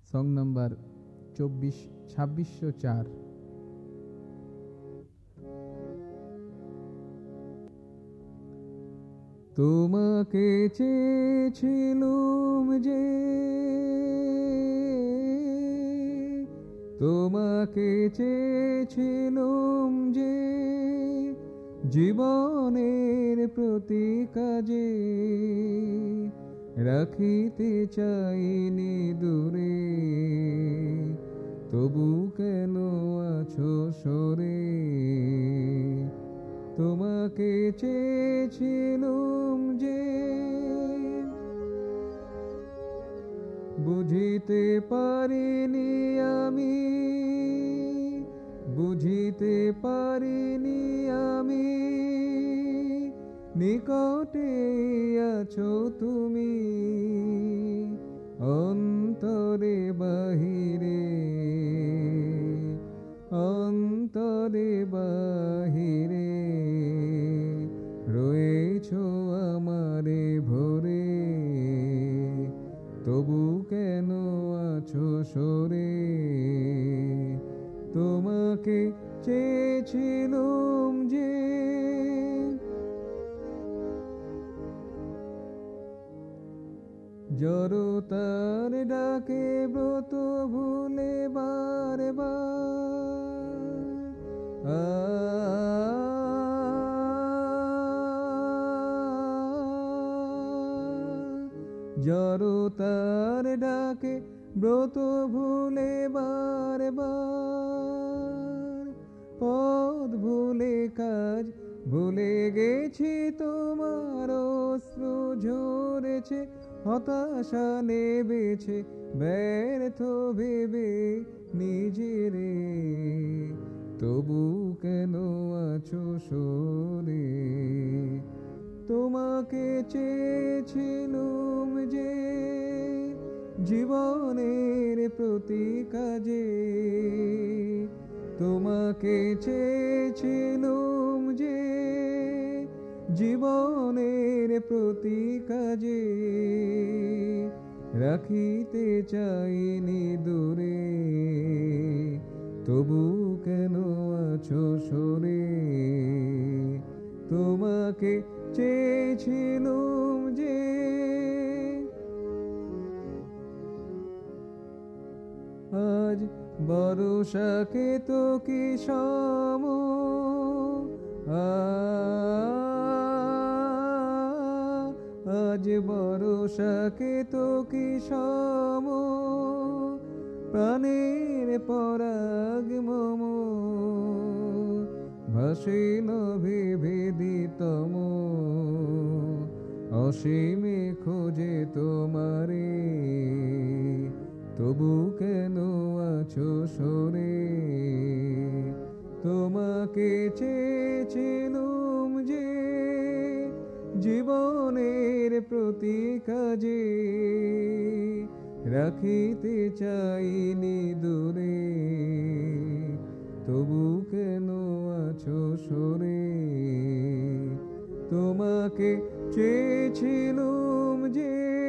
Song number 2604। তোমাকে চেয়েছিলুম যে, তোমাকে চেয়েছিলুম যে, জীবনের প্রতি কাজে রাখিতে চাইনি দূরে, তবু কেন আছো সরে। তোমাকে চেয়েছিলুম যে, বুঝিতে পারিনি আমি, বুঝিতে পারিনি আমি, নিকটে আছো তুমি অন্তরে বাহিরে, অন্তরে বাহিরে রয়েছো আমারে ভরে, তবু কেন আছো সরে। তোমাকে চেয়েছিলুম যে, জড়তার ডাকে ব্রত ভুলে বারে জড়তার ডাকে ব্রত ভুলে বারে পথ ভুলে কাজ ভুলে গেছি, তোমার অশ্রু ঝরেছে, হতাশা নেবেছে ব্যর্থ ভেবে নিজেরে, তবু কেন আছো সরে। তোমাকে চেয়েছিলুম যে, জীবনের প্রতি কাজে, তোমাকে চেয়েছিলুম যে, জীবনের প্রতি কাজে রাখিতে চাইনি দূরে, তবু কেন আছো সরে। তোমাকে চেয়েছিলুম যে, আজ বর্ষাকে তো কি সম, আজ বর্ষাকে তো কি সম, প্রাণের পরাগ মম ভাসে নভিভেদিতম, অসীমে খোঁজে তোমারে, তবু কেন আছো সরে। তোমাকে চেয়েছিলুম যে, জীবনের প্রতি কাজে রাখিতে চাইনি দূরে, তবু কেন আছো সরে। তোমাকে চেয়েছিলুম যে,